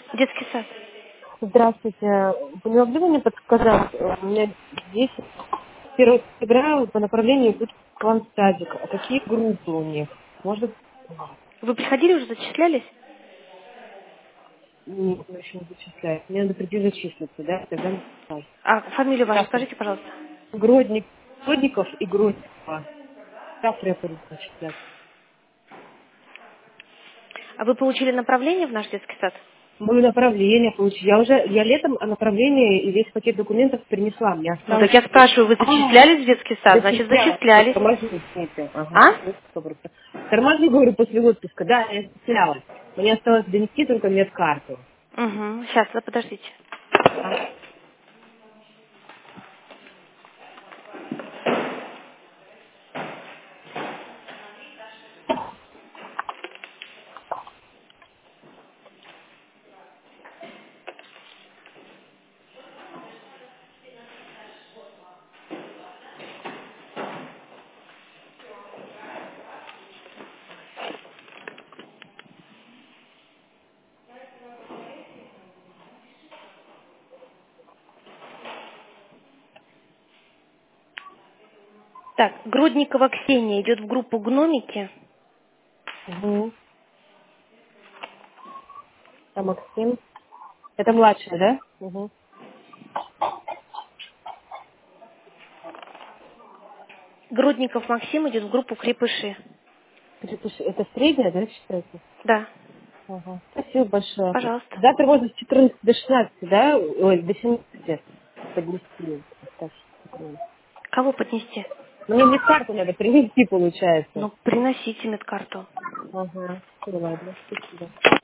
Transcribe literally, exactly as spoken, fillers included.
Детский сад. Здравствуйте. Вы не могли бы мне подсказать? У меня здесь первого октября по направлению идут к вам в садик. А какие группы у них? Может, Вы приходили уже, зачислялись? не очень зачислять. Мне надо прийти зачислиться, да? Тогда мне скажут. А фамилию вашу Завтра. скажите, пожалуйста. Гродник, Гродников и Гродникова. Завтра я пойду зачисляться. А вы получили направление в наш детский сад? Мое направление получил. Я уже, я летом направление и весь пакет документов принесла. Мне Ну, осталось... так я спрашиваю, вы А, зачислялись в детский сад? Значит, зачисляла. зачислялись. Тормозни, извините. Ага, А? после отпуска просто. Тормозни, говорю, после отпуска. Да, я зачислялась. Мне осталось донести только медкарту. Угу. Сейчас, да, подождите. Ага. Так, Грудникова Ксения идет в группу гномики. Угу. А Максим? Это младшая, да? Угу. Грудников Максим идет в группу крепыши. Это средняя, да, считается? Да, Ага. Спасибо большое. пожалуйста. Завтра можно с четырнадцати до шестнадцати, да? Ой, до семнадцати поднести. оставшиеся документы. Кого поднести? Мне медкарту надо принести, получается. Ну, приносите медкарту. Ага. Ну ладно, спасибо.